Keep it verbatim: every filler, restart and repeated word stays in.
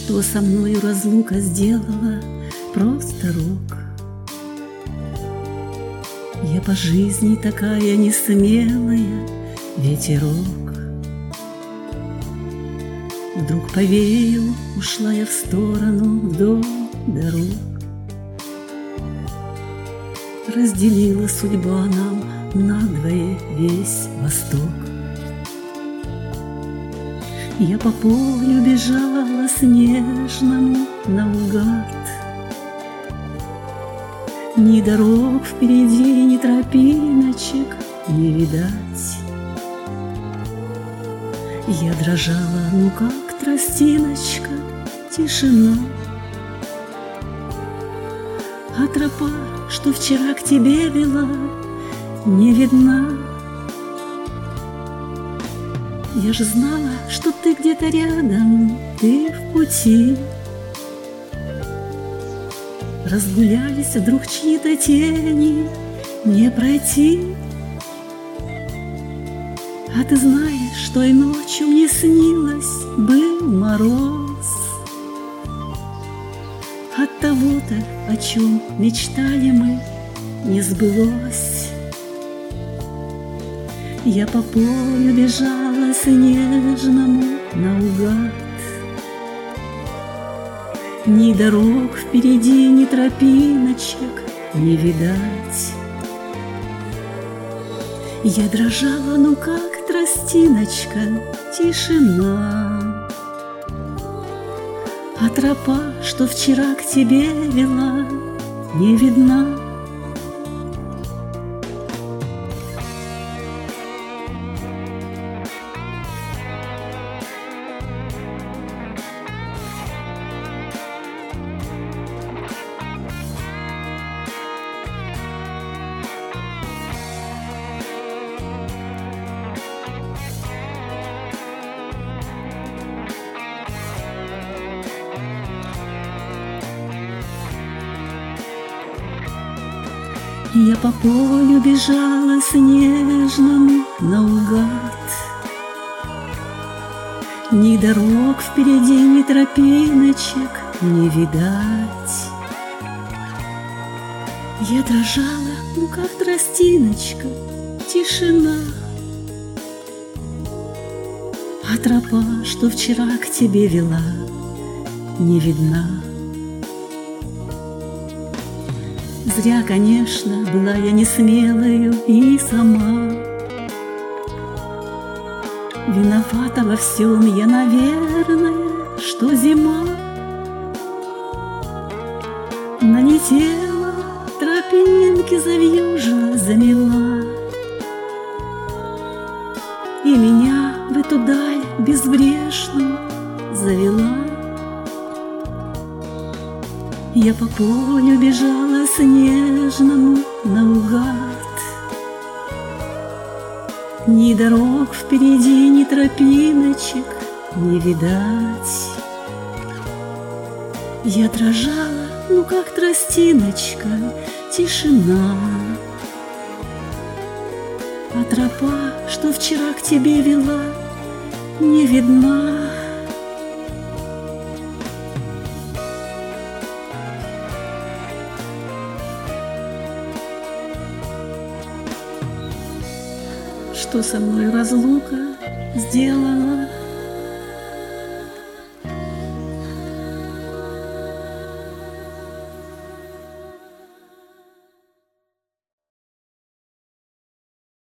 Что со мною разлука сделала, просто рок. Я по жизни такая несмелая, ветерок. Вдруг повеял, ушла я в сторону вдоль дорог. Разделила судьба нам надвое весь Восток. Я по полю бежала снежному наугад. Ни дорог впереди, ни тропиночек не видать. Я дрожала, ну как тростиночка, тишина. А тропа, что вчера к тебе вела, не видна. Я ж знала, что ты где-то рядом, ты в пути. Разгулялись вдруг чьи-то тени, не пройти. А ты знаешь, что и ночью мне снилось, был мороз. От того-то, о чем мечтали мы, не сбылось. Я по полю бежала снежному наугад. Ни дорог впереди, ни тропиночек не видать. Я дрожала, ну как тростиночка, тишина. А тропа, что вчера к тебе вела, не видна. Я по полю бежала снежному наугад. Ни дорог впереди, ни тропиночек не видать. Я дрожала, ну как тростиночка, тишина. А тропа, что вчера к тебе вела, не видна. Зря, конечно, была я несмелою и сама. Виновата во всем я, наверное, что зима налетела, тропинки завьюжила, замела, и меня в эту даль безбрежную завела. Я по полю бежала снежному наугад. Ни дорог впереди, ни тропиночек не видать. Я дрожала, ну как тростиночка, тишина. А тропа, что вчера к тебе вела, не видна. Что со мной разлука сделала,